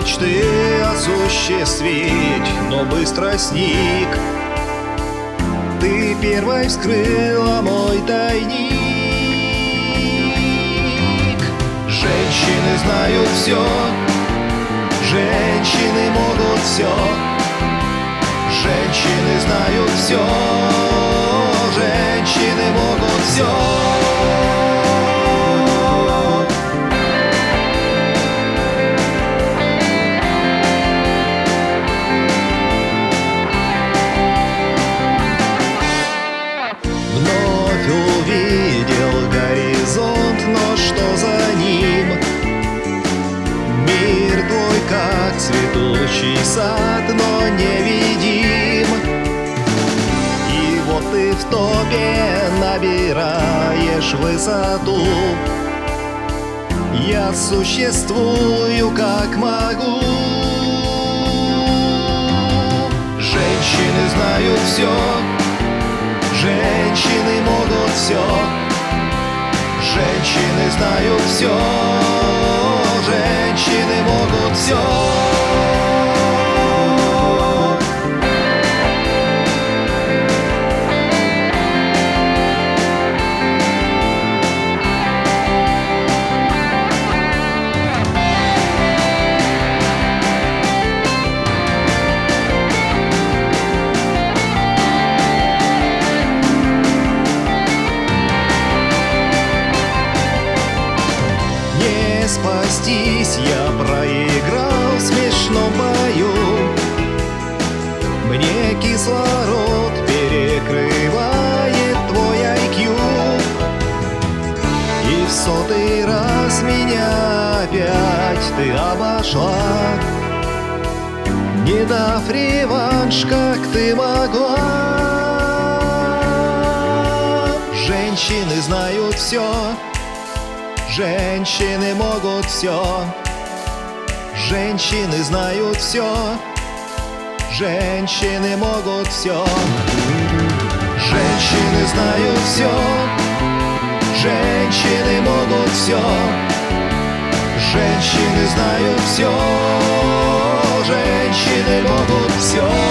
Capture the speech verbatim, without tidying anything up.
мечты осуществить, но быстро сник. Ты первой вскрыла мой тайник. Женщины знают все, женщины могут все. Женщины знают все, женщины могут все. Увидел горизонт, но что за ним? Мир твой, как цветущий сад, но невидим. И вот ты в топе набираешь высоту. Я существую, как могу. Женщины знают все, женщины могут все. Женщины знают все, женщины могут все. Спастись я проиграл в смешном бою. Мне кислород перекрывает твой ай кью. И в сотый раз меня опять ты обошла, не дав реванш, как ты могла. Женщины знают все, женщины могут все. Женщины знают все, женщины могут все. Женщины знают все, женщины могут все. Женщины знают все, женщины могут все.